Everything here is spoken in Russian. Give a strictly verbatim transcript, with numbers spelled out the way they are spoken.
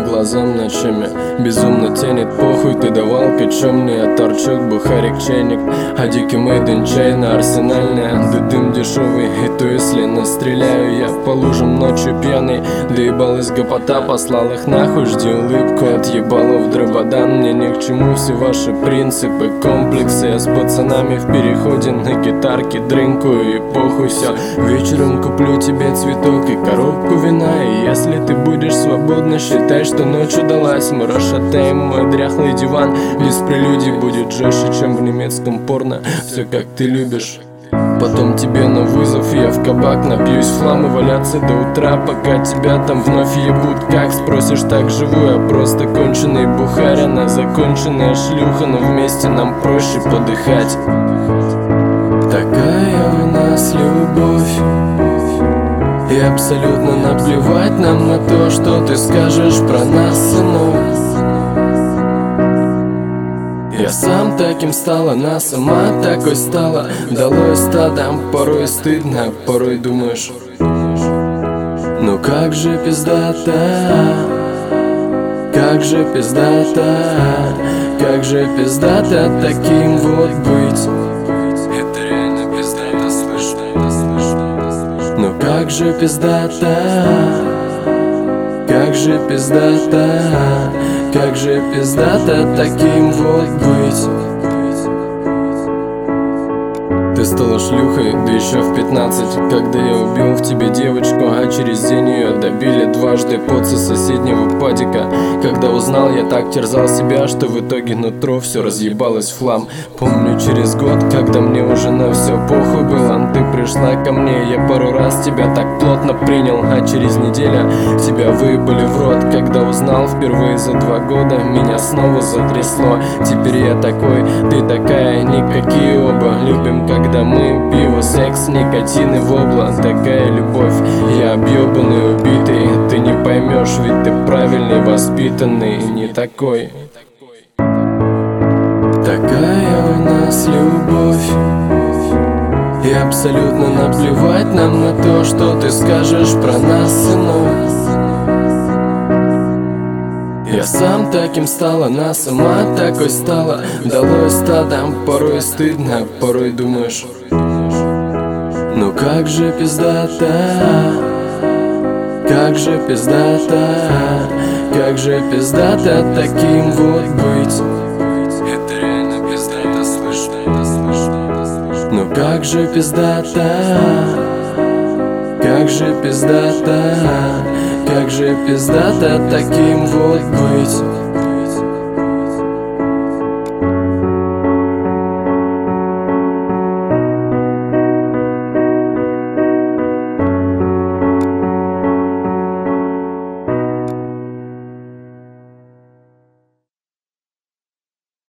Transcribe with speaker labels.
Speaker 1: глазам ночами безумно тянет, похуй, ты давал кочемный, а торчок бухарик чайник, а дикий мейден чай на арсенальная, да дым дешевый, и то если настреляю я по лужам ночью пьяный. Доебалась гопота, послал их нахуй, жди улыбку от ебалов дрободан. Мне ни к чему все ваши принципы, комплексы, я с пацанами в переходе на гитарке дрынкую, и похуй все. Вечером куплю тебе цветок и коробку вина, и если ты будешь свободна, считай, что ночь удалась. Мы расшатаем мой дряхлый диван, без прелюдий будет жестче, чем в немецком порно. Все как ты любишь. Потом тебе на вызов, я в кабак напьюсь в хлам и валяться до утра, пока тебя там вновь ебут. Как спросишь, так живу я, просто конченый бухарь, она законченная шлюха, но вместе нам проще подыхать. Такая у нас любовь, и абсолютно наплевать нам на то, что ты скажешь про нас, сынок. Я сам таким стал, она сама такой стала. Долой стадам, порой стыдно, порой думаешь, ну как же пиздата, как же пиздата, как же пиздата таким вот быть. Это реально пиздата, слышно, слышно. Ну как же пиздата, как же пиздата, как же пиздата таким вот быть. Ты стала шлюхой, да еще в пятнадцать, когда я убил в тебе девочку, а через день ее добили дважды поцы соседнего падика. Когда узнал, я так терзал себя, что в итоге нутро все разъебалось в хлам. Помню через год, когда мне уже на все похуй было, ты пришла ко мне, я пару раз тебя так плотно принял, а через неделю тебя выебали в рот. Когда узнал впервые за два года, меня снова затрясло. Теперь я такой, ты такая, никакие оба любим, как когда мы пиво, секс, никотин и вобла. Такая любовь, я объебанный, убитый. Ты не поймешь, ведь ты правильный, воспитанный, не такой. Такая у нас любовь, и абсолютно наплевать нам на то, что ты скажешь про нас, сынок. Я сам таким стал, она сама такой стала. Долой стадам, порой стыдно, порой думаешь, ну как же пиздата, как же пиздата, как же пиздата таким вот быть. Это реально пиздата, слышно, слышно. Ну как же пиздата, как же пиздата, как же пиздата таким вот быть.